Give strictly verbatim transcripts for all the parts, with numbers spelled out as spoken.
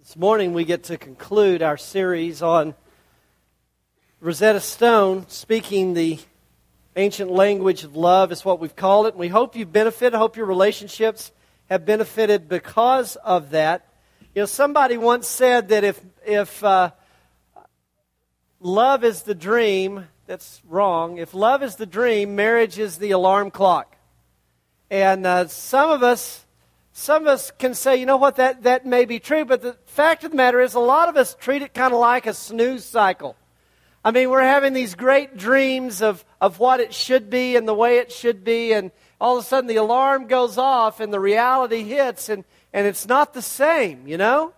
This morning we get to conclude our series on Rosetta Stone, speaking the ancient language of love is what we've called it. And we hope you've benefited. I hope your relationships have benefited because of that. You know, somebody once said that if if uh, love is the dream, that's wrong. If love is the dream, marriage is the alarm clock. And uh, some of us... Some of us can say, you know what, that, that may be true, but the fact of the matter is a lot of us treat it kind of like a snooze cycle. I mean, we're having these great dreams of, of what it should be and the way it should be, and all of a sudden the alarm goes off and the reality hits, and, and it's not the same, you know?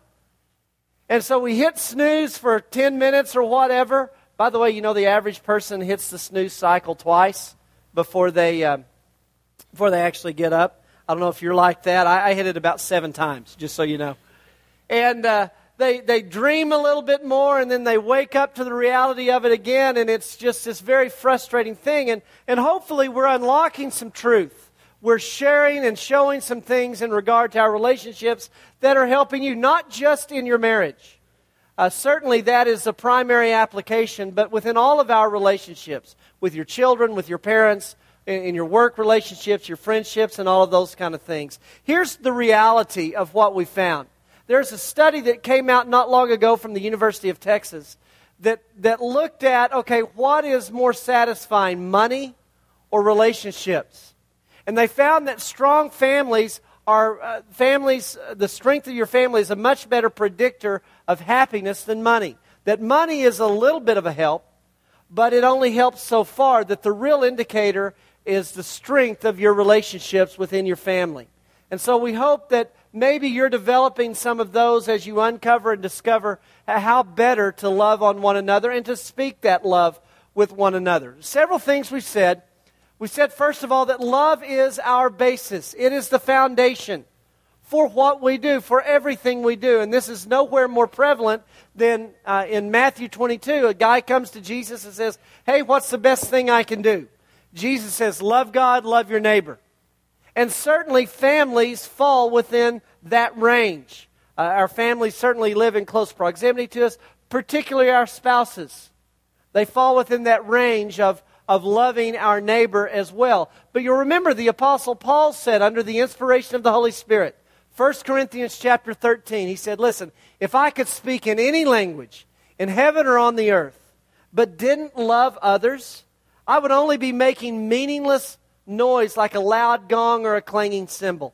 And so we hit snooze for ten minutes or whatever. By the way, you know the average person hits the snooze cycle twice before they, uh, before they actually get up. I don't know if you're like that. I, I hit it about seven times, just so you know. And uh, they they dream a little bit more, and then they wake up to the reality of it again, and it's just this very frustrating thing. And, and hopefully we're unlocking some truth. We're sharing and showing some things in regard to our relationships that are helping you, not just in your marriage. Uh, certainly that is the primary application, but within all of our relationships, with your children, with your parents, in your work relationships, your friendships, and all of those kind of things. Here's the reality of what we found. There's a study that came out not long ago from the University of Texas that, that looked at, okay, what is more satisfying, money or relationships? And they found that strong families are, uh, families, uh, the strength of your family is a much better predictor of happiness than money. That money is a little bit of a help, but it only helps so far, that the real indicator is the strength of your relationships within your family. And so we hope that maybe you're developing some of those as you uncover and discover how better to love on one another and to speak that love with one another. Several things we've said. We said, first of all, that love is our basis. It is the foundation for what we do, for everything we do. And this is nowhere more prevalent than uh, in Matthew twenty-two. A guy comes to Jesus and says, hey, what's the best thing I can do? Jesus says, love God, love your neighbor. And certainly families fall within that range. Uh, our families certainly live in close proximity to us, particularly our spouses. They fall within that range of, of loving our neighbor as well. But you'll remember the Apostle Paul said, under the inspiration of the Holy Spirit, First Corinthians chapter thirteen, he said, listen, if I could speak in any language, in heaven or on the earth, but didn't love others, I would only be making meaningless noise like a loud gong or a clanging cymbal.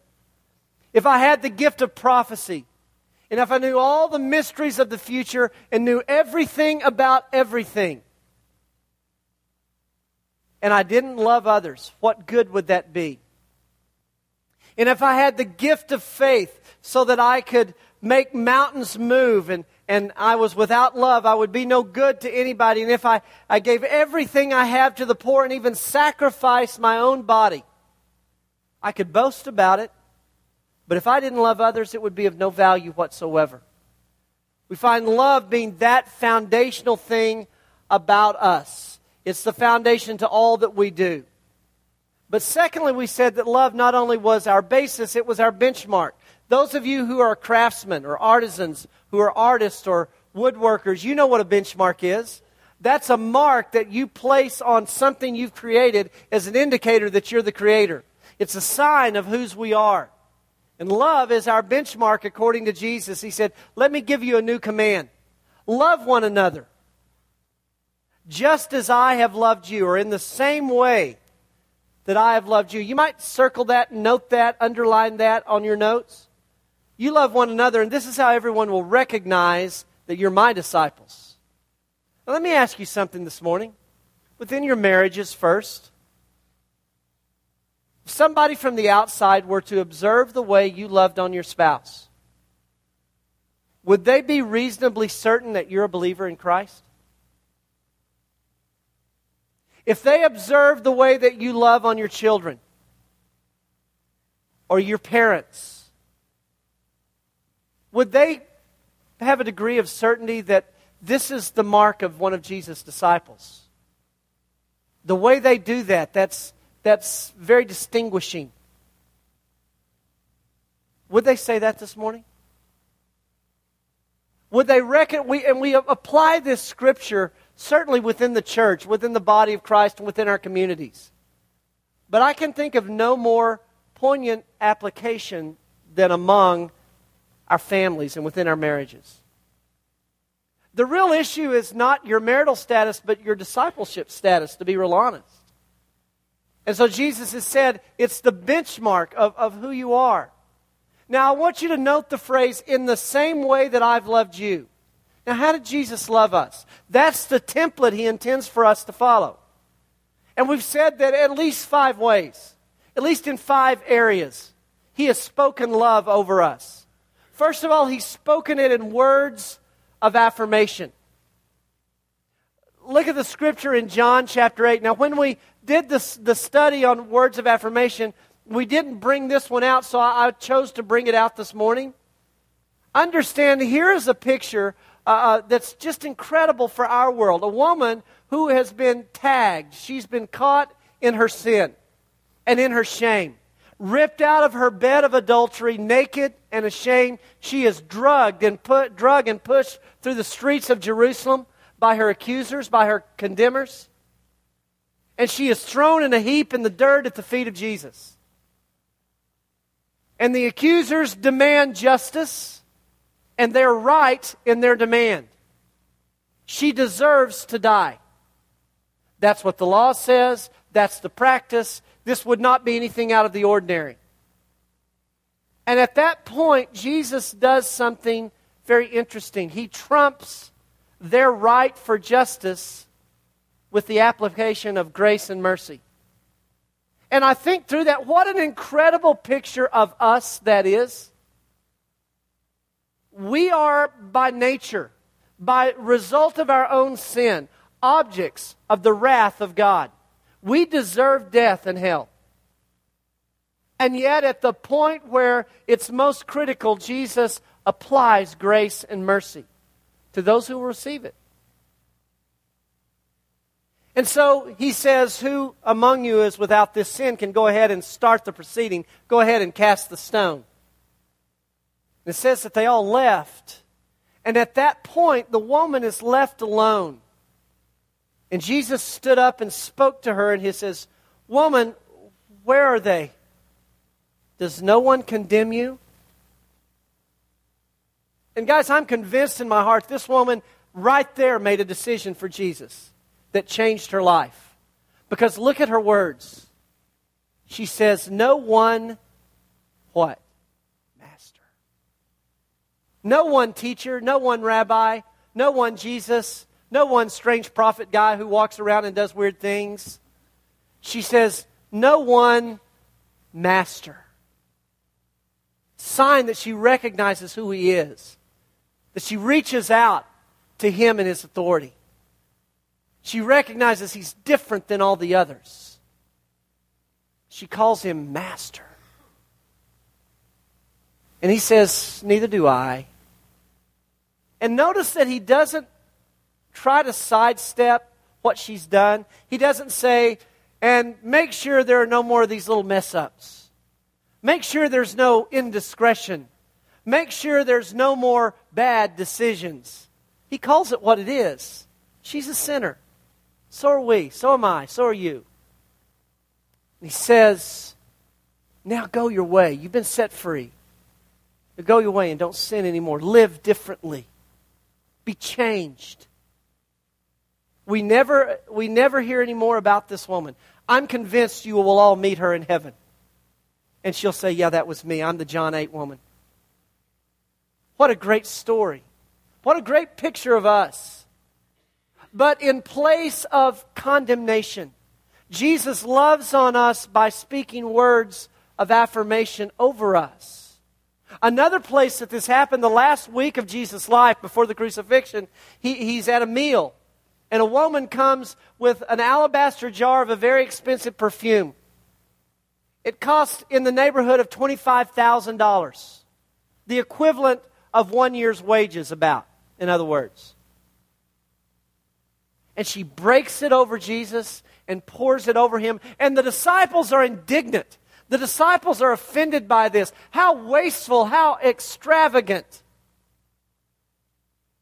If I had the gift of prophecy, and if I knew all the mysteries of the future and knew everything about everything, and I didn't love others, what good would that be? And if I had the gift of faith so that I could make mountains move, and, and I was without love, I would be no good to anybody. And if I, I gave everything I have to the poor and even sacrificed my own body, I could boast about it. But if I didn't love others, it would be of no value whatsoever. We find love being that foundational thing about us. It's the foundation to all that we do. But secondly, we said that love not only was our basis, it was our benchmark. Those of you who are craftsmen or artisans, who are artists or woodworkers, you know what a benchmark is. That's a mark that you place on something you've created as an indicator that you're the creator. It's a sign of whose we are. And love is our benchmark according to Jesus. He said, let me give you a new command. Love one another, just as I have loved you, or in the same way that I have loved you. You might circle that, note that, underline that on your notes. You love one another, and this is how everyone will recognize that you're my disciples. Now, let me ask you something this morning. Within your marriages first, if somebody from the outside were to observe the way you loved on your spouse, would they be reasonably certain that you're a believer in Christ? If they observe the way that you love on your children or your parents, would they have a degree of certainty that this is the mark of one of Jesus' disciples? The way they do that, that's, that's very distinguishing. Would they say that this morning? Would they reckon, we, and we apply this scripture certainly within the church, within the body of Christ, and within our communities. But I can think of no more poignant application than among our families and within our marriages. The real issue is not your marital status, but your discipleship status, to be real honest. And so Jesus has said it's the benchmark of, of who you are. Now, I want you to note the phrase, in the same way that I've loved you. Now, how did Jesus love us? That's the template He intends for us to follow. And we've said that at least five ways, at least in five areas, He has spoken love over us. First of all, He's spoken it in words of affirmation. Look at the scripture in John chapter eight. Now, when we did this, the study on words of affirmation, we didn't bring this one out, so I, I chose to bring it out this morning. Understand, here is a picture uh, uh, that's just incredible for our world. A woman who has been tagged. She's been caught in her sin and in her shame. Ripped out of her bed of adultery, naked and ashamed. She is drugged and put, drugged and pushed through the streets of Jerusalem by her accusers, by her condemners. And she is thrown in a heap in the dirt at the feet of Jesus. And the accusers demand justice, and they're right in their demand. She deserves to die. That's what the law says. That's the practice. This would not be anything out of the ordinary. And at that point, Jesus does something very interesting. He trumps their right for justice with the application of grace and mercy. And I think through that, what an incredible picture of us that is. We are by nature, by result of our own sin, objects of the wrath of God. We deserve death and hell. And yet at the point where it's most critical, Jesus applies grace and mercy to those who will receive it. And so He says, who among you is without this sin can go ahead and start the proceeding, go ahead and cast the stone. It says that they all left. And at that point, the woman is left alone. And Jesus stood up and spoke to her, and He says, woman, where are they? Does no one condemn you? And guys, I'm convinced in my heart this woman right there made a decision for Jesus that changed her life. Because look at her words. She says, no one, what? Master. No one teacher, no one rabbi, no one Jesus, no one strange prophet guy who walks around and does weird things. She says, no one master. Sign that she recognizes who He is. That she reaches out to Him and His authority. She recognizes He's different than all the others. She calls Him Master. And He says, neither do I. And notice that He doesn't try to sidestep what she's done. He doesn't say, and make sure there are no more of these little mess-ups. Make sure there's no indiscretion. Make sure there's no more bad decisions. He calls it what it is. She's a sinner. So are we. So am I. So are you. And He says, now go your way. You've been set free. Go your way and don't sin anymore. Live differently. Be changed. We never, we never hear any more about this woman. I'm convinced you will all meet her in heaven. And she'll say, yeah, that was me. I'm the John eight woman. What a great story. What a great picture of us. But in place of condemnation, Jesus loves on us by speaking words of affirmation over us. Another place that this happened, the last week of Jesus' life before the crucifixion, he, he's at a meal. And a woman comes with an alabaster jar of a very expensive perfume. It cost in the neighborhood of twenty-five thousand dollars. The equivalent of one year's wages about, in other words. And she breaks it over Jesus and pours it over Him. And the disciples are indignant. The disciples are offended by this. How wasteful, how extravagant.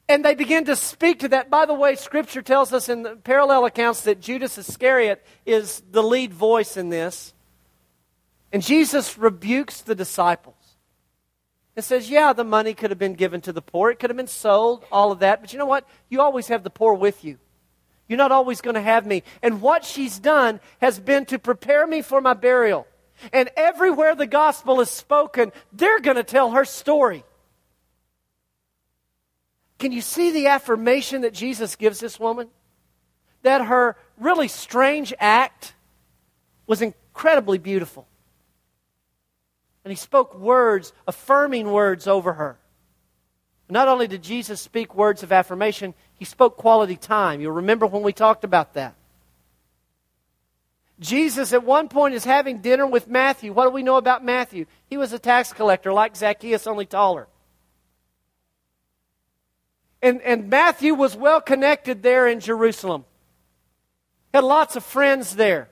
And they begin to speak to that. By the way, Scripture tells us in the parallel accounts that Judas Iscariot is the lead voice in this. And Jesus rebukes the disciples. And says, yeah, the money could have been given to the poor. It could have been sold, all of that. But you know what? You always have the poor with you. You're not always going to have me. And what she's done has been to prepare me for my burial. And everywhere the gospel is spoken, they're going to tell her story. Can you see the affirmation that Jesus gives this woman? That her really strange act was incredibly beautiful. And he spoke words, affirming words over her. Not only did Jesus speak words of affirmation, he spoke quality time. You'll remember when we talked about that. Jesus at one point is having dinner with Matthew. What do we know about Matthew? He was a tax collector like Zacchaeus, only taller. And, and Matthew was well connected there in Jerusalem. Had lots of friends there.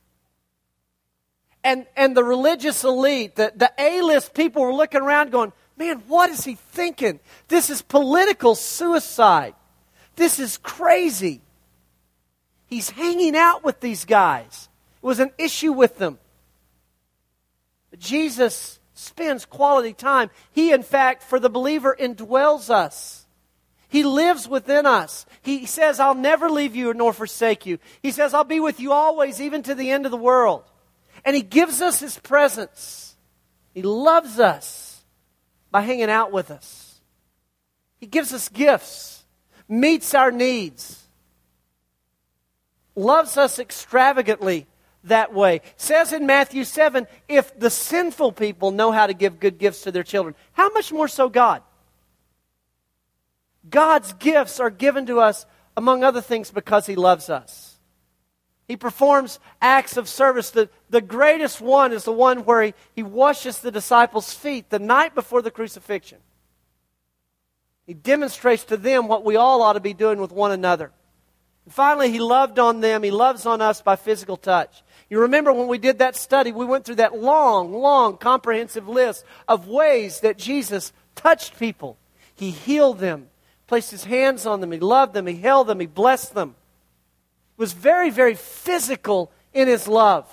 And, and the religious elite, the, the A-list people were looking around going, man, what is he thinking? This is political suicide. This is crazy. He's hanging out with these guys. It was an issue with them. But Jesus spends quality time. He, in fact, for the believer, indwells us. He lives within us. He says, I'll never leave you nor forsake you. He says, I'll be with you always, even to the end of the world. And He gives us His presence. He loves us by hanging out with us. He gives us gifts, meets our needs, loves us extravagantly that way. Says in Matthew seven, if the sinful people know how to give good gifts to their children, how much more so God? God's gifts are given to us, among other things, because He loves us. He performs acts of service. The, the greatest one is the one where he, he washes the disciples' feet the night before the crucifixion. He demonstrates to them what we all ought to be doing with one another. And finally, He loved on them. He loves on us by physical touch. You remember when we did that study, we went through that long, long, comprehensive list of ways that Jesus touched people. He healed them, placed His hands on them. He loved them. He held them. He blessed them. Was very, very physical in His love.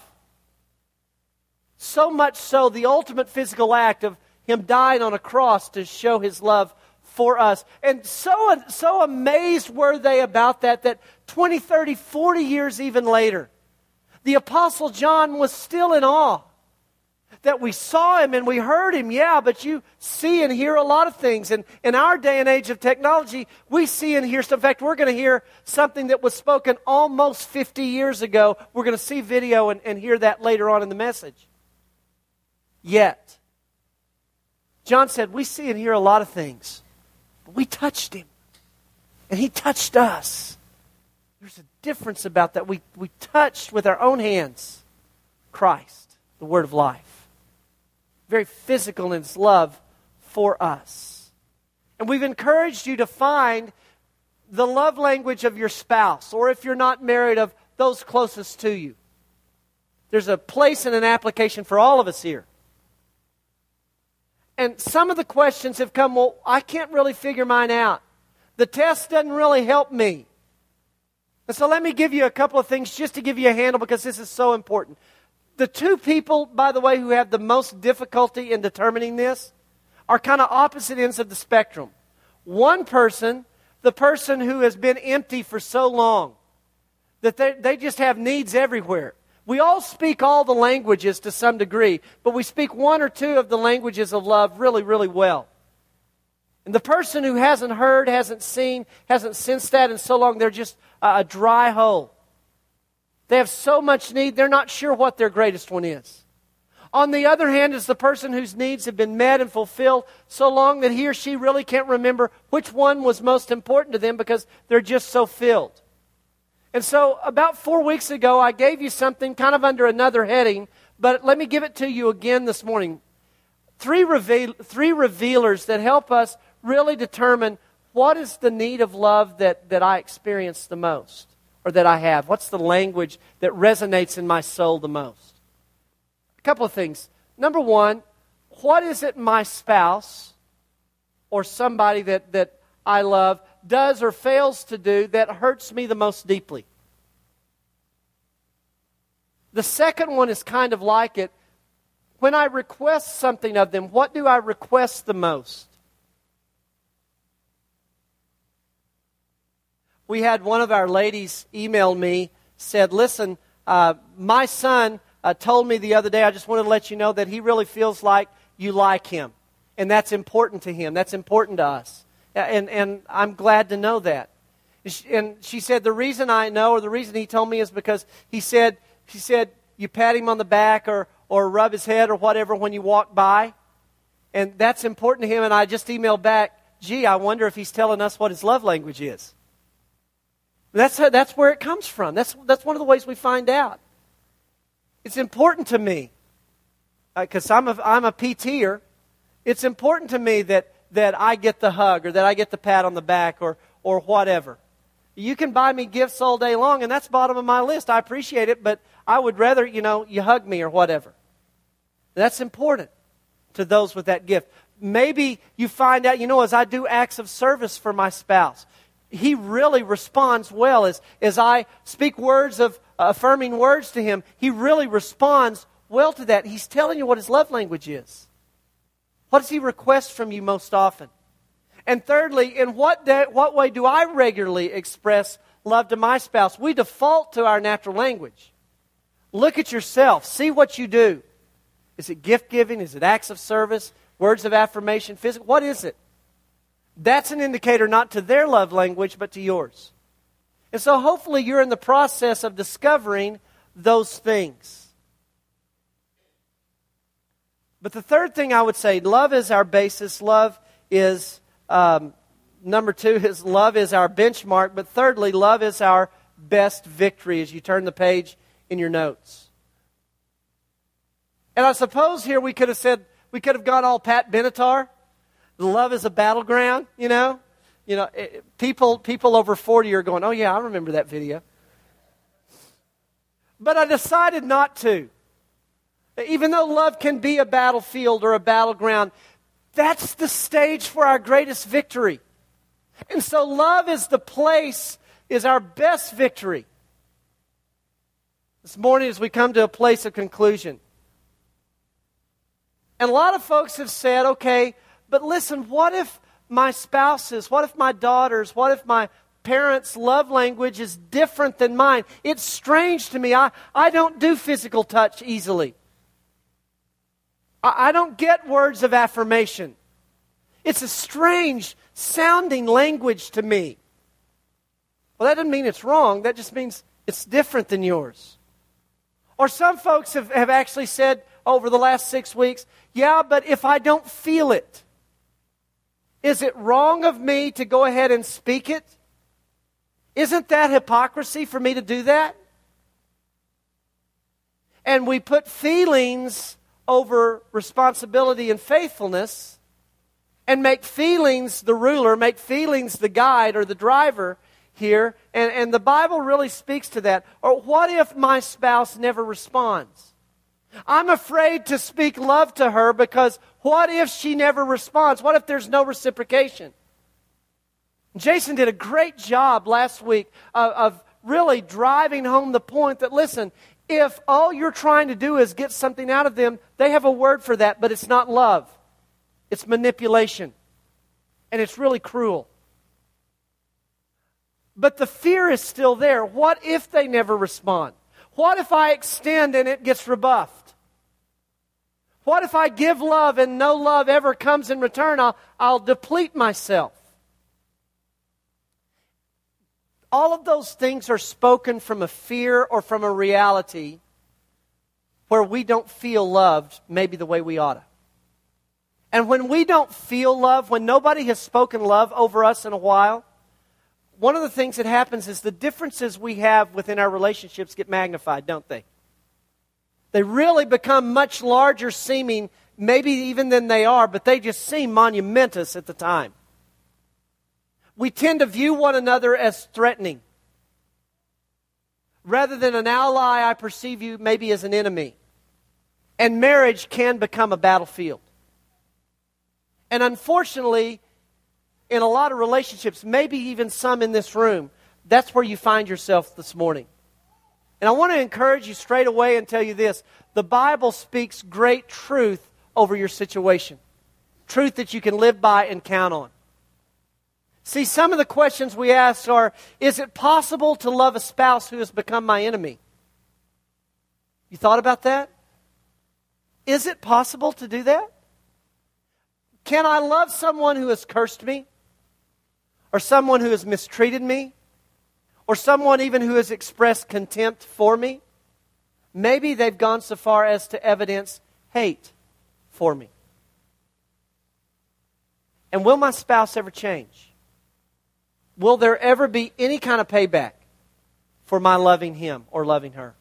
So much so, the ultimate physical act of Him dying on a cross to show His love for us. And so, so amazed were they about that, that twenty, thirty, forty years even later, the Apostle John was still in awe. That we saw Him and we heard Him, yeah, but you see and hear a lot of things. And in our day and age of technology, we see and hear stuff. In fact, we're going to hear something that was spoken almost fifty years ago. We're going to see video and, and hear that later on in the message. Yet, John said, we see and hear a lot of things, but we touched Him. And He touched us. There's a difference about that. We, we touched with our own hands Christ, the Word of life. Very physical in His love for us. And we've encouraged you to find the love language of your spouse, or if you're not married, of those closest to you. There's a place and an application for all of us here. And some of the questions have come, well, I can't really figure mine out. The test doesn't really help me. And so let me give you a couple of things just to give you a handle, because this is so important. The two people, by the way, who have the most difficulty in determining this are kind of opposite ends of the spectrum. One person, the person who has been empty for so long that they, they just have needs everywhere. We all speak all the languages to some degree, but we speak one or two of the languages of love really, really well. And the person who hasn't heard, hasn't seen, hasn't sensed that in so long, they're just a, a dry hole. They have so much need, they're not sure what their greatest one is. On the other hand is the person whose needs have been met and fulfilled so long that he or she really can't remember which one was most important to them because they're just so filled. And so about four weeks ago, I gave you something kind of under another heading, but let me give it to you again this morning. Three, reveal, three revealers that help us really determine what is the need of love that, that I experience the most. Or that I have. What's the language that resonates in my soul the most? A couple of things. Number one, what is it my spouse or somebody that, that I love does or fails to do that hurts me the most deeply? The second one is kind of like it. When I request something of them, what do I request the most? We had one of our ladies email me, said, listen, uh, my son uh, told me the other day, I just wanted to let you know that he really feels like you like him. And that's important to him. That's important to us. And, and I'm glad to know that. And she said, the reason I know, or the reason he told me is because he said, she said, you pat him on the back or, or rub his head or whatever when you walk by. And that's important to him. And I just emailed back, gee, I wonder if he's telling us what his love language is. That's, how, that's where it comes from. That's, that's one of the ways we find out. It's important to me, because uh, I'm a, I'm a P T-er. It's important to me that that I get the hug or that I get the pat on the back or or whatever. You can buy me gifts all day long, and that's bottom of my list. I appreciate it, but I would rather, you know, you hug me or whatever. That's important to those with that gift. Maybe you find out, you know, as I do acts of service for my spouse, he really responds well. As, as I speak words of uh, affirming words to him, he really responds well to that. He's telling you what his love language is. What does he request from you most often? And thirdly, in what, day, what way do I regularly express love to my spouse? We default to our natural language. Look at yourself. See what you do. Is it gift giving? Is it acts of service? Words of affirmation? Physical? What is it? That's an indicator not to their love language, but to yours. And so hopefully you're in the process of discovering those things. But the third thing I would say, love is our basis. Love is, um, number two, is love is our benchmark. But thirdly, love is our best victory as you turn the page in your notes. And I suppose here we could have said, we could have gone all Pat Benatar. Love is a battleground, you know. You know, it, people, people over forty are going, oh yeah, I remember that video. But I decided not to. Even though love can be a battlefield or a battleground, that's the stage for our greatest victory. And so love is the place, is our best victory. This morning as we come to a place of conclusion. And a lot of folks have said, okay, but listen, what if my spouse's, what if my daughter's, what if my parents' love language is different than mine? It's strange to me. I, I don't do physical touch easily. I don't get words of affirmation. It's a strange sounding language to me. Well, that doesn't mean it's wrong. That just means it's different than yours. Or some folks have, have actually said over the last six weeks, yeah, but if I don't feel it, is it wrong of me to go ahead and speak it? Isn't that hypocrisy for me to do that? And we put feelings over responsibility and faithfulness and make feelings the ruler, make feelings the guide or the driver here. And, and the Bible really speaks to that. Or what if my spouse never responds? I'm afraid to speak love to her because what if she never responds? What if there's no reciprocation? Jason did a great job last week of, of really driving home the point that, listen, if all you're trying to do is get something out of them, they have a word for that, but it's not love. It's manipulation. And it's really cruel. But the fear is still there. What if they never respond? What if I extend and it gets rebuffed? What if I give love and no love ever comes in return? I'll, I'll deplete myself. All of those things are spoken from a fear or from a reality where we don't feel loved maybe the way we ought to. And when we don't feel love, when nobody has spoken love over us in a while, one of the things that happens is the differences we have within our relationships get magnified, don't they? They really become much larger seeming, maybe even than they are, but they just seem monumentous at the time. We tend to view one another as threatening. Rather than an ally, I perceive you maybe as an enemy. And marriage can become a battlefield. And unfortunately, in a lot of relationships, maybe even some in this room, that's where you find yourself this morning. And I want to encourage you straight away and tell you this. The Bible speaks great truth over your situation. Truth that you can live by and count on. See, some of the questions we ask are, is it possible to love a spouse who has become my enemy? You thought about that? Is it possible to do that? Can I love someone who has cursed me? Or someone who has mistreated me? Or someone even who has expressed contempt for me? Maybe they've gone so far as to evidence hate for me. And will my spouse ever change? Will there ever be any kind of payback for my loving him or loving her?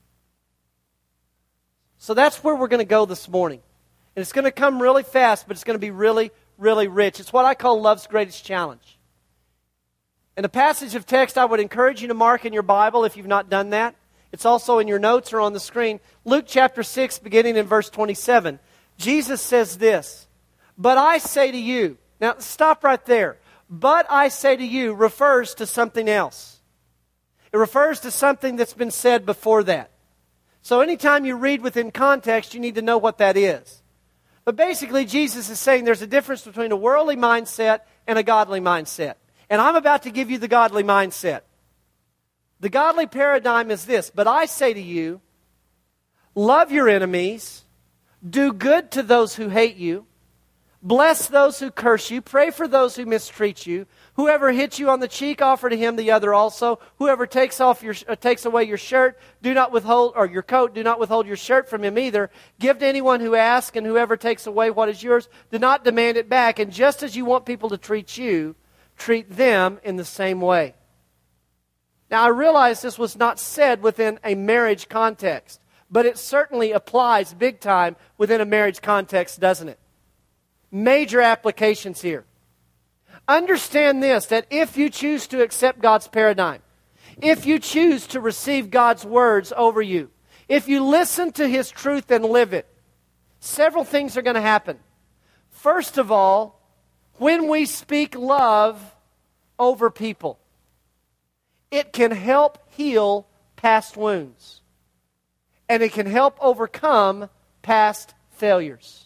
So that's where we're going to go this morning. And it's going to come really fast, but it's going to be really, really rich. It's what I call love's greatest challenge. And the passage of text I would encourage you to mark in your Bible if you've not done that. It's also in your notes or on the screen. Luke chapter six, beginning in verse twenty-seven. Jesus says this, "But I say to you," now stop right there. "But I say to you" refers to something else. It refers to something that's been said before that. So anytime you read within context, you need to know what that is. But basically, Jesus is saying there's a difference between a worldly mindset and a godly mindset. And I'm about to give you the godly mindset. The godly paradigm is this: "But I say to you, love your enemies, do good to those who hate you, bless those who curse you, pray for those who mistreat you. Whoever hits you on the cheek, offer to him the other also. Whoever takes off your uh, takes away your shirt, do not withhold, or your coat, do not withhold your shirt from him either. Give to anyone who asks, and whoever takes away what is yours, do not demand it back. And just as you want people to treat you, treat them in the same way." Now, I realize this was not said within a marriage context, but it certainly applies big time within a marriage context, doesn't it? Major applications here. Understand this, that if you choose to accept God's paradigm, if you choose to receive God's words over you, if you listen to His truth and live it, several things are going to happen. First of all, when we speak love over people, it can help heal past wounds. And it can help overcome past failures.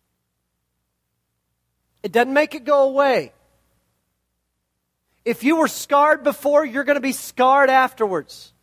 It doesn't make it go away. If you were scarred before, you're going to be scarred afterwards.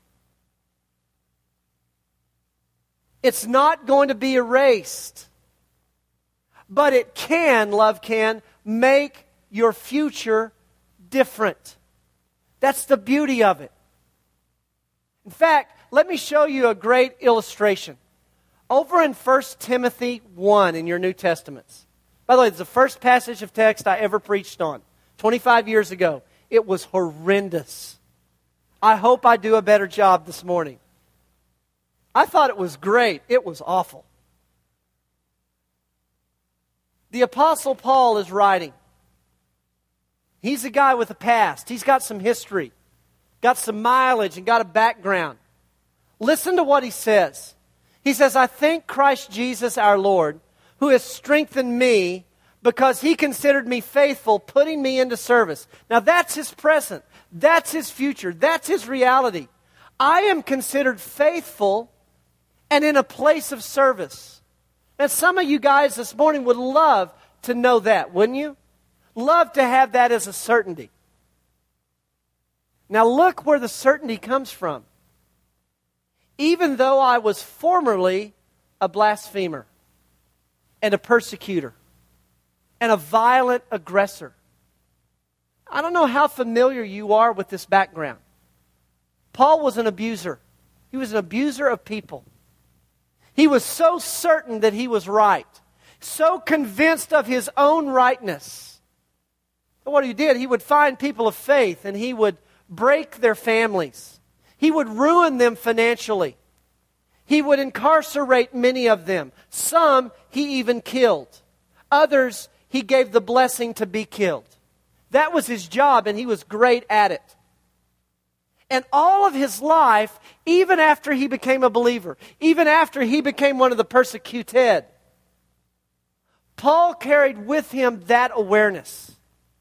It's not going to be erased. But it can, love can, make your future different. That's the beauty of it. In fact, let me show you a great illustration. Over in First Timothy one in your New Testaments. By the way, it's the first passage of text I ever preached on. twenty-five years ago. It was horrendous. I hope I do a better job this morning. I thought it was great. It was awful. The Apostle Paul is writing. He's a guy with a past. He's got some history, got some mileage, and got a background. Listen to what he says. He says, "I thank Christ Jesus our Lord, who has strengthened me because He considered me faithful, putting me into service." Now that's His present. That's His future. That's His reality. I am considered faithful and in a place of service. Now some of you guys this morning would love to know that, wouldn't you? Love to have that as a certainty. Now look where the certainty comes from. "Even though I was formerly a blasphemer and a persecutor and a violent aggressor." I don't know how familiar you are with this background. Paul was an abuser. He was an abuser of people. He was so certain that he was right, so convinced of his own rightness. But what he did, he would find people of faith and he would break their families. He would ruin them financially. He would incarcerate many of them. Some he even killed. Others he gave the blessing to be killed. That was his job, and he was great at it. And all of his life, even after he became a believer, even after he became one of the persecuted, Paul carried with him that awareness.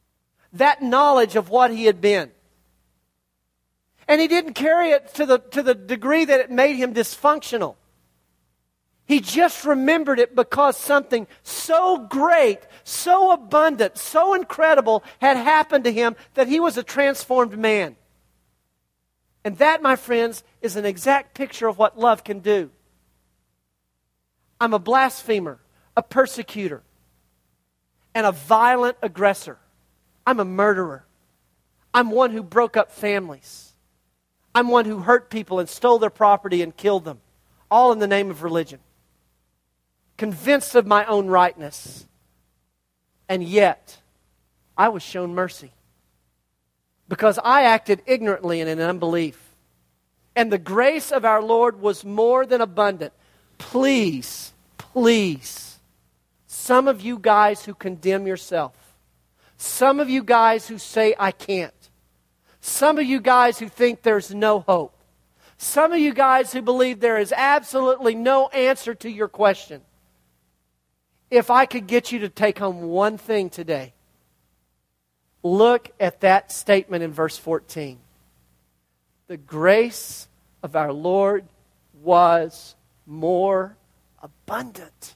that knowledge of what he had been. And he didn't carry it to the, to the degree that it made him dysfunctional. He just remembered it because something so great, so abundant, so incredible had happened to him that he was a transformed man. And that, my friends, is an exact picture of what love can do. I'm a blasphemer, a persecutor, and a violent aggressor. I'm a murderer. I'm one who broke up families. I'm one who hurt people and stole their property and killed them, all in the name of religion. Convinced of my own rightness. And yet, I was shown mercy. Because I acted ignorantly and in unbelief. And the grace of our Lord was more than abundant. Please, please, some of you guys who condemn yourself, some of you guys who say, I can't, some of you guys who think there's no hope, some of you guys who believe there is absolutely no answer to your question, if I could get you to take home one thing today, look at that statement in verse fourteen. The grace of our Lord was more abundant.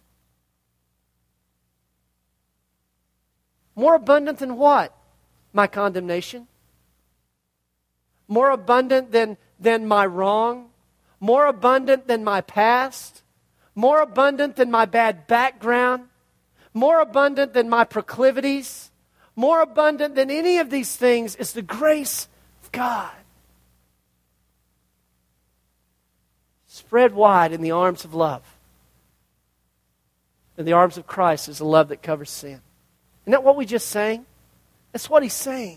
More abundant than what? My condemnation. More abundant than, than my wrong. More abundant than my past. More abundant than my bad background. More abundant than my proclivities. More abundant than any of these things is the grace of God. Spread wide in the arms of love. In the arms of Christ is a love that covers sin. Isn't that what we just sang? That's what he's saying.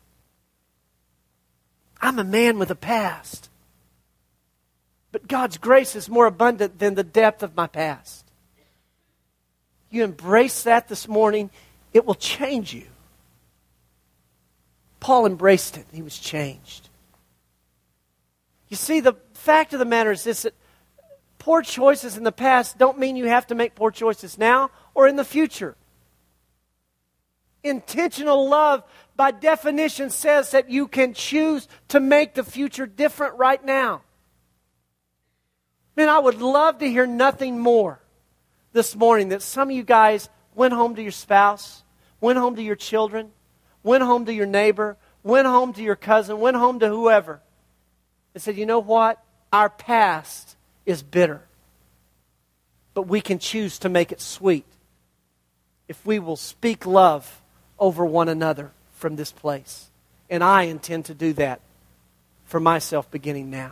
I'm a man with a past. But God's grace is more abundant than the depth of my past. You embrace that this morning, it will change you. Paul embraced it. He was changed. You see, the fact of the matter is this, that poor choices in the past don't mean you have to make poor choices now or in the future. Intentional love, by definition, says that you can choose to make the future different right now. Man, I would love to hear nothing more this morning that some of you guys went home to your spouse, went home to your children, went home to your neighbor, went home to your cousin, went home to whoever, and said, you know what? Our past is bitter. But we can choose to make it sweet if we will speak love over one another from this place. And I intend to do that for myself beginning now.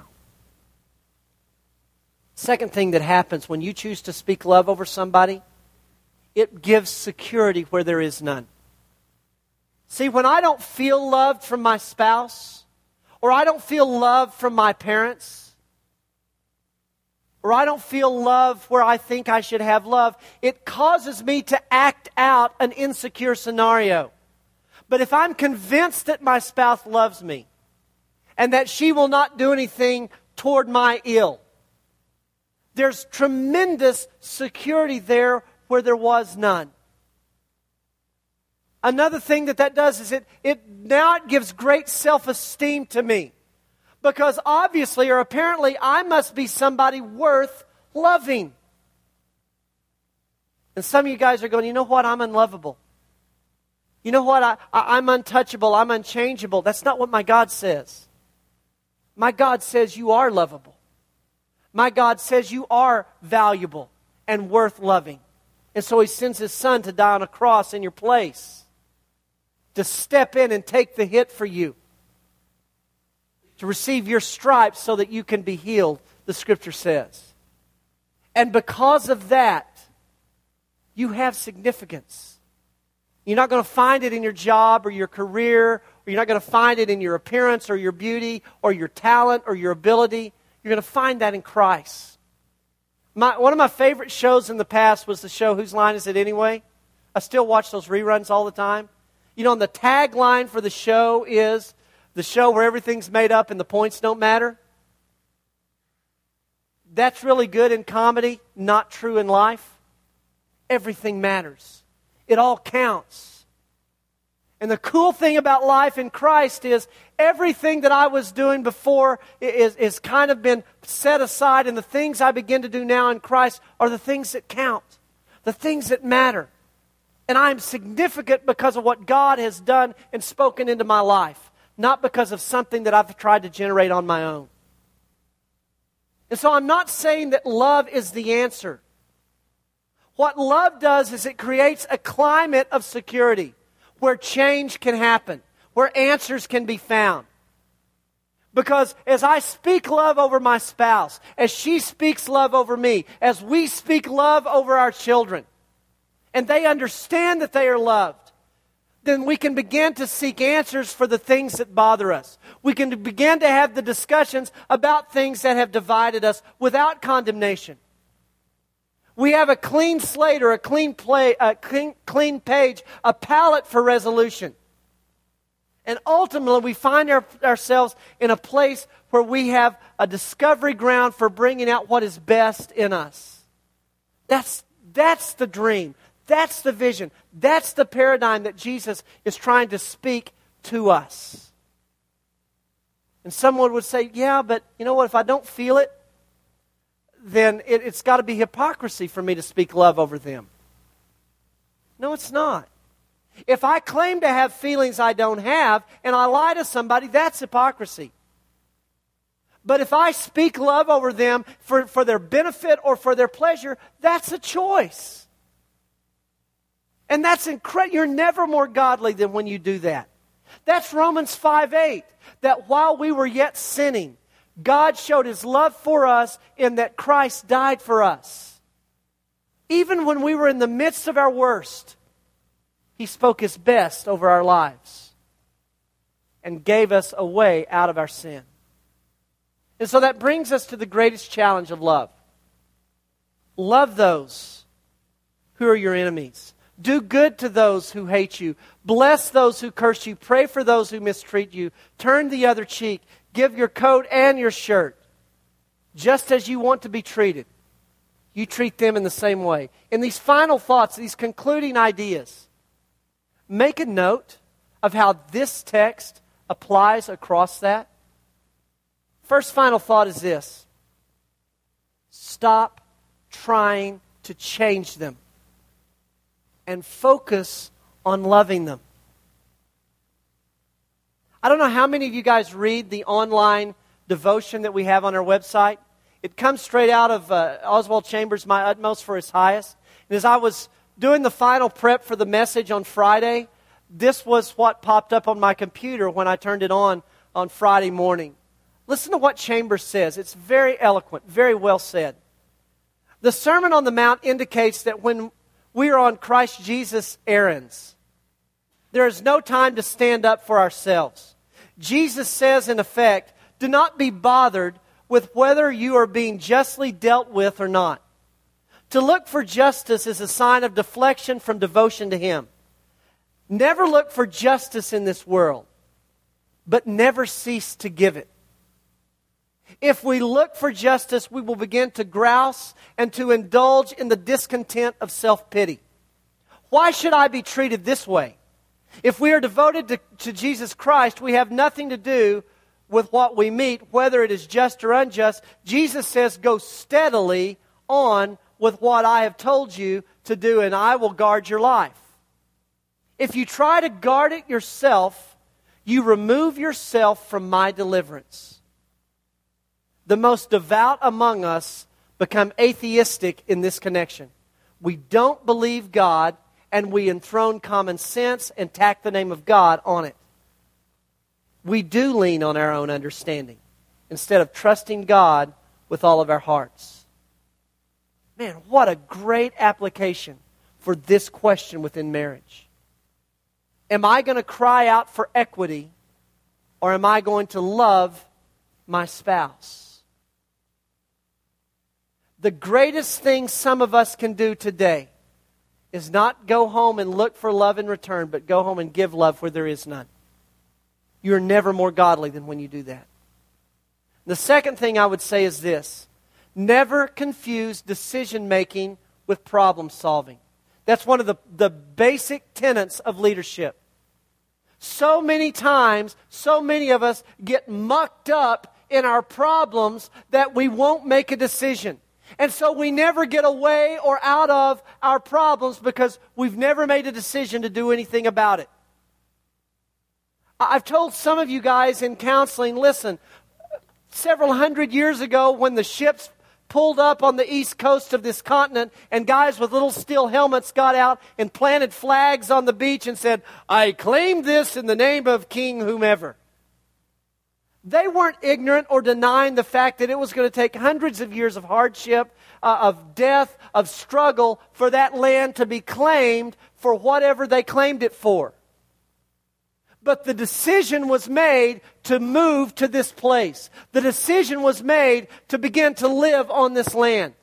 Second thing that happens when you choose to speak love over somebody, it gives security where there is none. See, when I don't feel loved from my spouse, or I don't feel love from my parents, or I don't feel love where I think I should have love, it causes me to act out an insecure scenario. But if I'm convinced that my spouse loves me, and that she will not do anything toward my ill, there's tremendous security there where there was none. Another thing that that does is it, it now it gives great self-esteem to me. Because obviously or apparently I must be somebody worth loving. And some of you guys are going, you know what, I'm unlovable. You know what, I, I, I'm untouchable, I'm unchangeable. That's not what my God says. My God says you are lovable. My God says you are valuable and worth loving. And so He sends His Son to die on a cross in your place, to step in and take the hit for you, to receive your stripes so that you can be healed, the Scripture says. And because of that, you have significance. You're not going to find it in your job or your career, or you're not going to find it in your appearance or your beauty or your talent or your ability. You're going to find that in Christ. My, one of my favorite shows in the past was the show Whose Line Is It Anyway? I still watch those reruns all the time. You know, and the tagline for the show is the show where everything's made up and the points don't matter. That's really good in comedy, not true in life. Everything matters. It all counts. And the cool thing about life in Christ is everything that I was doing before is, is kind of been set aside, and the things I begin to do now in Christ are the things that count, the things that matter. And I am significant because of what God has done and spoken into my life, not because of something that I've tried to generate on my own. And so I'm not saying that love is the answer. What love does is it creates a climate of security where change can happen, where answers can be found. Because as I speak love over my spouse, as she speaks love over me, as we speak love over our children, and they understand that they are loved, then we can begin to seek answers for the things that bother us. We can begin to have the discussions about things that have divided us without condemnation. We have a clean slate or a clean, play, a clean, clean page, a palette for resolution. And ultimately, we find our, ourselves in a place where we have a discovery ground for bringing out what is best in us. That's, that's the dream. That's the vision. That's the paradigm that Jesus is trying to speak to us. And someone would say, yeah, but you know what, if I don't feel it, then it, it's got to be hypocrisy for me to speak love over them. No, it's not. If I claim to have feelings I don't have and I lie to somebody, that's hypocrisy. But if I speak love over them for, for their benefit or for their pleasure, that's a choice. And that's incredible. You're never more godly than when you do that. That's Romans five eight. That while we were yet sinning, God showed His love for us in that Christ died for us. Even when we were in the midst of our worst, He spoke His best over our lives and gave us a way out of our sin. And so that brings us to the greatest challenge of love. Love those who are your enemies. Do good to those who hate you. Bless those who curse you. Pray for those who mistreat you. Turn the other cheek. Give your coat and your shirt. Just as you want to be treated, you treat them in the same way. In these final thoughts, these concluding ideas, make a note of how this text applies across that. First final thought is this. Stop trying to change them and focus on loving them. I don't know how many of you guys read the online devotion that we have on our website. It comes straight out of uh, Oswald Chambers' My Utmost for His Highest. And as I was doing the final prep for the message on Friday, this was what popped up on my computer when I turned it on on Friday morning. Listen to what Chambers says. It's very eloquent, very well said. The Sermon on the Mount indicates that when we are on Christ Jesus' errands, there is no time to stand up for ourselves. Jesus says, in effect, do not be bothered with whether you are being justly dealt with or not. To look for justice is a sign of deflection from devotion to Him. Never look for justice in this world, but never cease to give it. If we look for justice, we will begin to grouse and to indulge in the discontent of self-pity. Why should I be treated this way? If we are devoted to, to Jesus Christ, we have nothing to do with what we meet, whether it is just or unjust. Jesus says, go steadily on with what I have told you to do, and I will guard your life. If you try to guard it yourself, you remove yourself from my deliverance. The most devout among us become atheistic in this connection. We don't believe God, and we enthrone common sense and tack the name of God on it. We do lean on our own understanding instead of trusting God with all of our hearts. Man, what a great application for this question within marriage. Am I going to cry out for equity, or am I going to love my spouse? The greatest thing some of us can do today is not go home and look for love in return, but go home and give love where there is none. You're never more godly than when you do that. The second thing I would say is this. Never confuse decision-making with problem-solving. That's one of the, the basic tenets of leadership. So many times, so many of us get mucked up in our problems that we won't make a decision. And so we never get away or out of our problems because we've never made a decision to do anything about it. I've told some of you guys in counseling, listen, several hundred years ago when the ships pulled up on the east coast of this continent and guys with little steel helmets got out and planted flags on the beach and said, I claim this in the name of King whomever. They weren't ignorant or denying the fact that it was going to take hundreds of years of hardship, uh, of death, of struggle for that land to be claimed for whatever they claimed it for. But the decision was made to move to this place. The decision was made to begin to live on this land.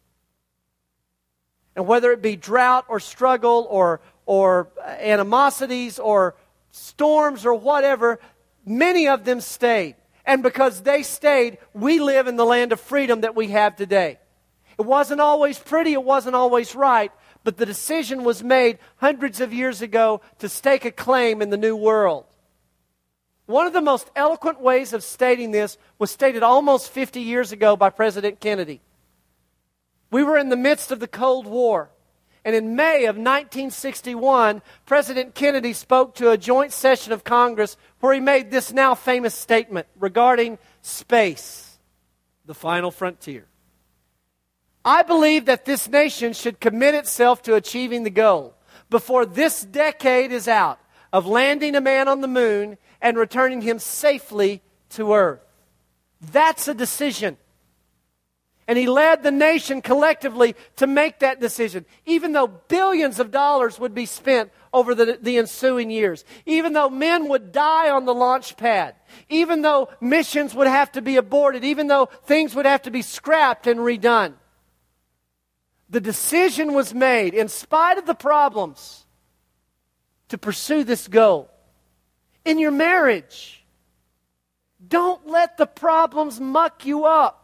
And whether it be drought or struggle or, or animosities or storms or whatever, many of them stayed. And because they stayed, we live in the land of freedom that we have today. It wasn't always pretty, it wasn't always right, but the decision was made hundreds of years ago to stake a claim in the new world. One of the most eloquent ways of stating this was stated almost fifty years ago by President Kennedy. We were in the midst of the Cold War. And in May of nineteen sixty-one, President Kennedy spoke to a joint session of Congress where he made this now famous statement regarding space, the final frontier. I believe that this nation should commit itself to achieving the goal before this decade is out of landing a man on the moon and returning him safely to Earth. That's a decision. And he led the nation collectively to make that decision, even though billions of dollars would be spent over the, the ensuing years, even though men would die on the launch pad, even though missions would have to be aborted, even though things would have to be scrapped and redone. The decision was made, in spite of the problems, to pursue this goal. In your marriage, don't let the problems muck you up.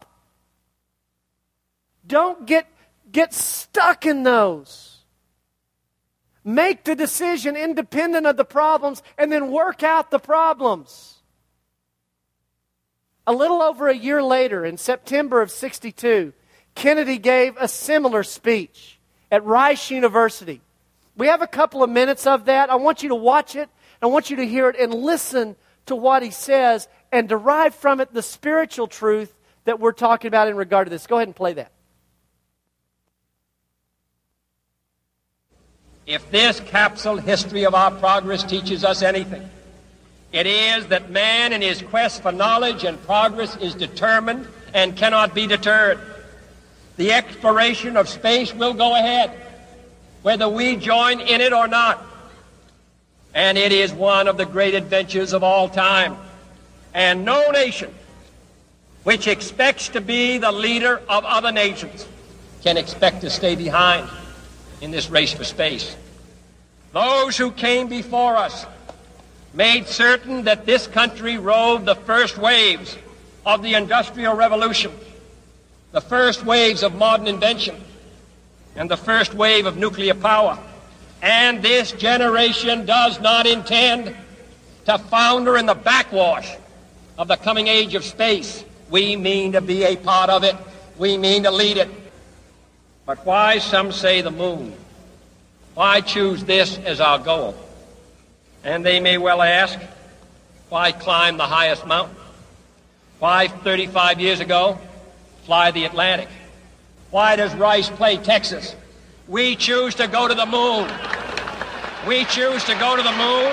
Don't get, get stuck in those. Make the decision independent of the problems and then work out the problems. A little over a year later, in September of sixty-two, Kennedy gave a similar speech at Rice University. We have a couple of minutes of that. I want you to watch it. I want you to hear it and listen to what he says and derive from it the spiritual truth that we're talking about in regard to this. Go ahead and play that. If this capsule history of our progress teaches us anything, it is that man in his quest for knowledge and progress is determined and cannot be deterred. The exploration of space will go ahead, whether we join in it or not. And it is one of the great adventures of all time. And no nation which expects to be the leader of other nations can expect to stay behind in this race for space. Those who came before us made certain that this country rode the first waves of the Industrial Revolution, the first waves of modern invention, and the first wave of nuclear power. And this generation does not intend to founder in the backwash of the coming age of space. We mean to be a part of it. We mean to lead it. But why, some say, the moon? Why choose this as our goal? And they may well ask, why climb the highest mountain? Why, thirty-five years ago, fly the Atlantic? Why does Rice play Texas? We choose to go to the moon. We choose to go to the moon.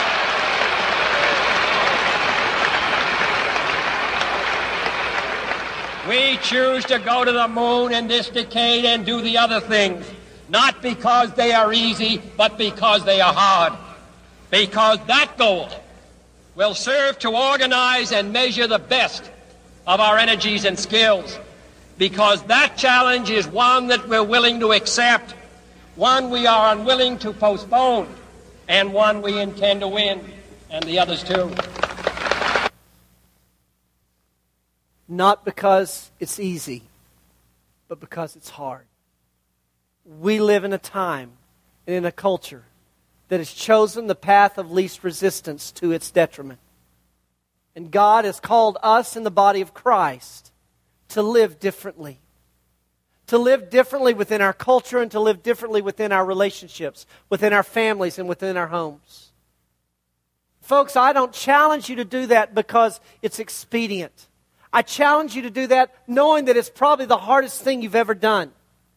We choose to go to the moon in this decade and do the other things, not because they are easy, but because they are hard. Because that goal will serve to organize and measure the best of our energies and skills. Because that challenge is one that we're willing to accept, one we are unwilling to postpone, and one we intend to win, and the others too. Not because it's easy, but because it's hard. We live in a time and in a culture that has chosen the path of least resistance to its detriment. And God has called us in the body of Christ to live differently. To live differently within our culture and to live differently within our relationships, within our families and within our homes. Folks, I don't challenge you to do that because it's expedient. I challenge you to do that knowing that it's probably the hardest thing you've ever done.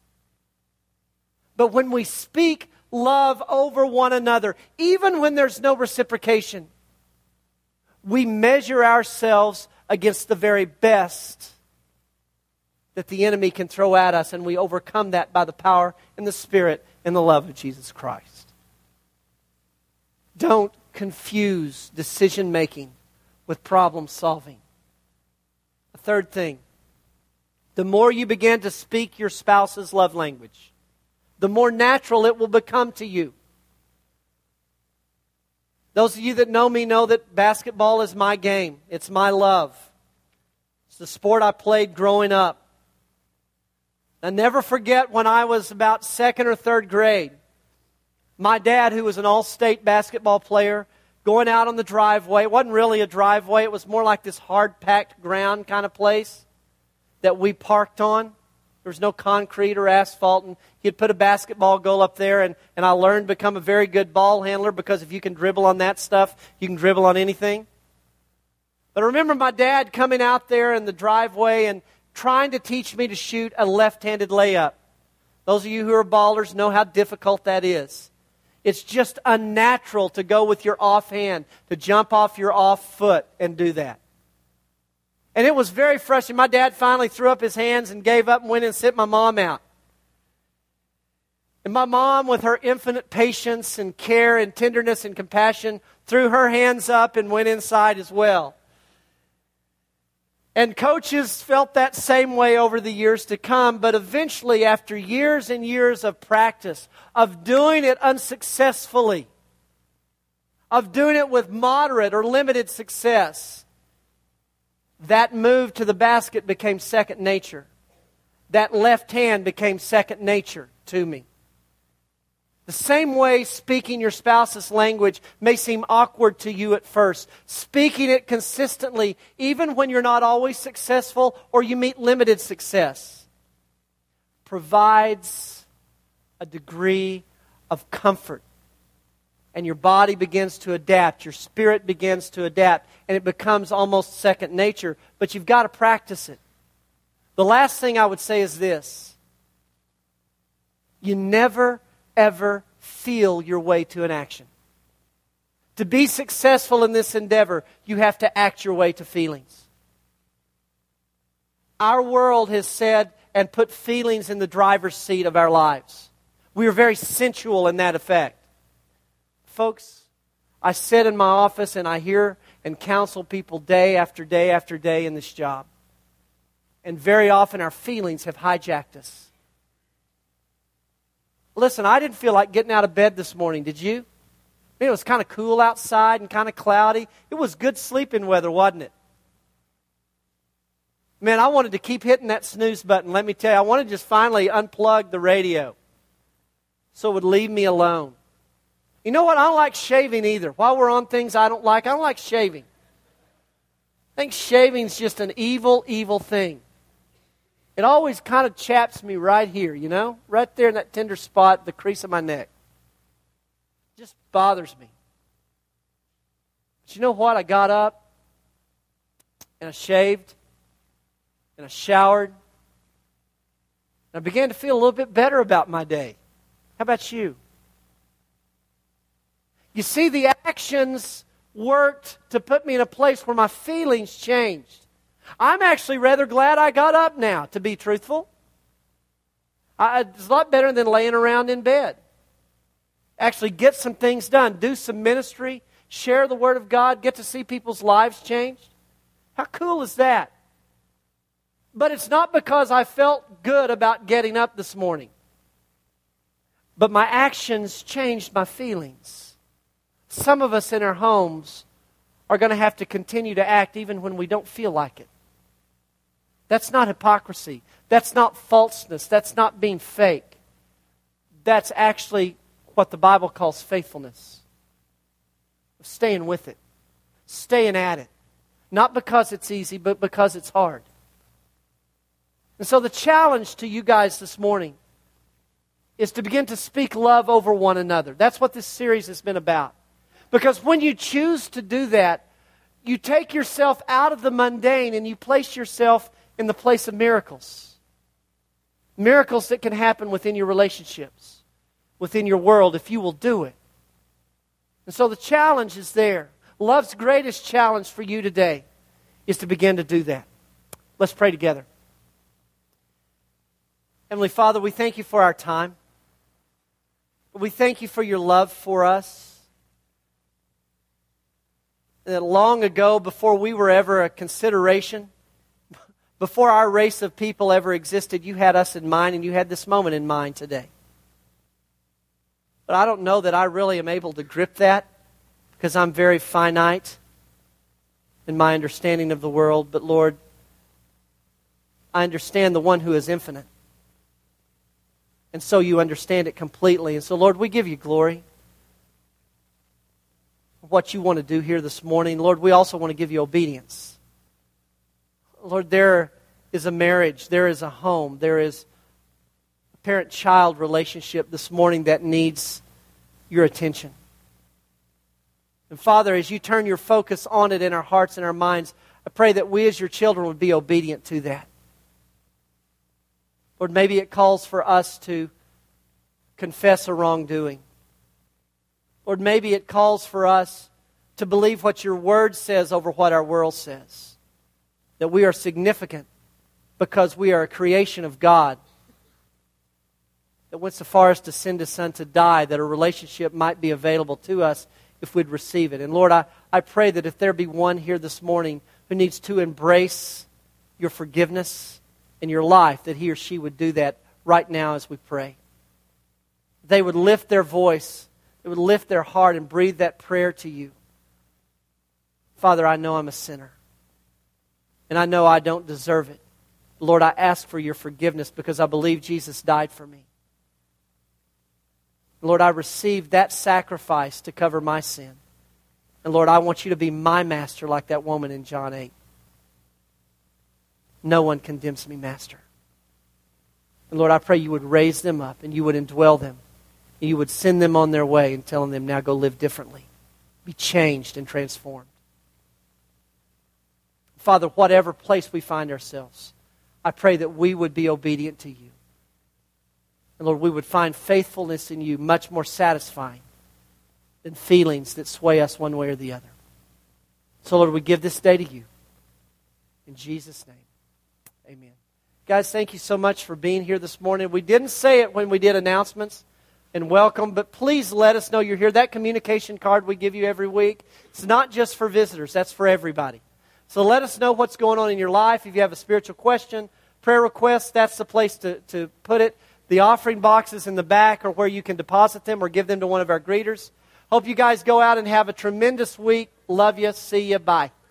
But when we speak love over one another, even when there's no reciprocation, we measure ourselves against the very best that the enemy can throw at us, and we overcome that by the power and the Spirit and the love of Jesus Christ. Don't confuse decision-making with problem-solving. A third thing, the more you begin to speak your spouse's love language, the more natural it will become to you. Those of you that know me know that basketball is my game. It's my love. It's the sport I played growing up. I never forget when I was about second or third grade, my dad, who was an all-state basketball player, going out on the driveway. It wasn't really a driveway. It was more like this hard-packed ground kind of place that we parked on. There was no concrete or asphalt, and he'd put a basketball goal up there, and, and I learned to become a very good ball handler because if you can dribble on that stuff, you can dribble on anything. But I remember my dad coming out there in the driveway and trying to teach me to shoot a left-handed layup. Those of you who are ballers know how difficult that is. It's just unnatural to go with your offhand, to jump off your off foot and do that. And it was very frustrating. My dad finally threw up his hands and gave up and went and sent my mom out. And my mom, with her infinite patience and care and tenderness and compassion, threw her hands up and went inside as well. And coaches felt that same way over the years to come, but eventually, after years and years of practice, of doing it unsuccessfully, of doing it with moderate or limited success, that move to the basket became second nature. That left hand became second nature to me. The same way speaking your spouse's language may seem awkward to you at first, speaking it consistently, even when you're not always successful or you meet limited success, provides a degree of comfort. And your body begins to adapt, your spirit begins to adapt, and it becomes almost second nature, but you've got to practice it. The last thing I would say is this: you never ever feel your way to an action. To be successful in this endeavor, you have to act your way to feelings. Our world has said and put feelings in the driver's seat of our lives. We are very sensual in that effect. Folks, I sit in my office and I hear and counsel people day after day after day in this job. And very often our feelings have hijacked us. Listen, I didn't feel like getting out of bed this morning, did you? I mean, it was kind of cool outside and kind of cloudy. It was good sleeping weather, wasn't it? Man, I wanted to keep hitting that snooze button. Let me tell you, I wanted to just finally unplug the radio so it would leave me alone. You know what? I don't like shaving either. While we're on things I don't like, I don't like shaving. I think shaving's just an evil, evil thing. It always kind of chaps me right here, you know? Right there in that tender spot, the crease of my neck. It just bothers me. But you know what? I got up and I shaved and I showered. And I began to feel a little bit better about my day. How about you? You see, the actions worked to put me in a place where my feelings changed. I'm actually rather glad I got up now, to be truthful. I, it's a lot better than laying around in bed. Actually get some things done. Do some ministry. Share the Word of God. Get to see people's lives changed. How cool is that? But it's not because I felt good about getting up this morning. But my actions changed my feelings. Some of us in our homes are going to have to continue to act even when we don't feel like it. That's not hypocrisy. That's not falseness. That's not being fake. That's actually what the Bible calls faithfulness. Of staying with it. Staying at it. Not because it's easy, but because it's hard. And so the challenge to you guys this morning is to begin to speak love over one another. That's what this series has been about. Because when you choose to do that, you take yourself out of the mundane and you place yourself in the place of miracles. Miracles that can happen within your relationships, within your world, if you will do it. And so the challenge is there. Love's greatest challenge for you today is to begin to do that. Let's pray together. Heavenly Father, we thank you for our time. We thank you for your love for us. That long ago, before we were ever a consideration, before our race of people ever existed, you had us in mind and you had this moment in mind today. But I don't know that I really am able to grip that because I'm very finite in my understanding of the world. But Lord, I understand the one who is infinite. And so you understand it completely. And so, Lord, we give you glory for what you want to do here this morning. Lord, we also want to give you obedience. Lord, there is a marriage, there is a home, there is a parent-child relationship this morning that needs your attention. And Father, as you turn your focus on it in our hearts and our minds, I pray that we as your children would be obedient to that. Lord, maybe it calls for us to confess a wrongdoing. Lord, maybe it calls for us to believe what your word says over what our world says. That we are significant because we are a creation of God. That went so far as to send His Son to die, that a relationship might be available to us if we'd receive it. And Lord, I, I pray that if there be one here this morning who needs to embrace your forgiveness in your life, that he or she would do that right now as we pray. They would lift their voice, they would lift their heart and breathe that prayer to you. Father, I know I'm a sinner. And I know I don't deserve it. Lord, I ask for your forgiveness because I believe Jesus died for me. Lord, I received that sacrifice to cover my sin. And Lord, I want you to be my master like that woman in John eight. No one condemns me, Master. And Lord, I pray you would raise them up and you would indwell them. And you would send them on their way and telling them, now go live differently. Be changed and transformed. Father, whatever place we find ourselves, I pray that we would be obedient to you. And Lord, we would find faithfulness in you much more satisfying than feelings that sway us one way or the other. So Lord, we give this day to you. In Jesus' name. Amen. Guys, thank you so much for being here this morning. We didn't say it when we did announcements and welcome, but please let us know you're here. That communication card we give you every week, it's not just for visitors, that's for everybody. So let us know what's going on in your life. If you have a spiritual question, prayer request, that's the place to, to put it. The offering boxes in the back are where you can deposit them or give them to one of our greeters. Hope you guys go out and have a tremendous week. Love you. See you. Bye.